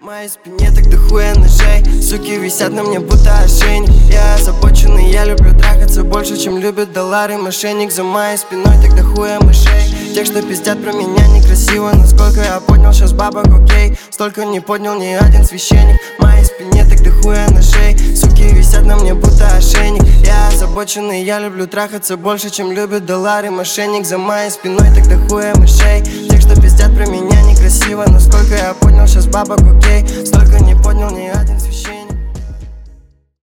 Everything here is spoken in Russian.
В моей спине так дохуя ножей, суки висят на мне будто ошейник. Я озабоченный, я люблю трахаться больше, чем любят доллары. Мошенник за моей спиной так дохуя мышей. Тех, что пиздят про меня некрасиво. Насколько я поднял сейчас бабок, окей. Столько не поднял ни один священник. В моей спине так дохуя ножей, суки висят на мне будто ошейник. Я озабоченный, я люблю трахаться больше, чем любят доллары. Мошенник за моей спиной так дохуя мышей. Тех, что пиздят про меня некрасиво. Насколько я поднял сейчас бабок, окей. Столько не поднял ни один священник.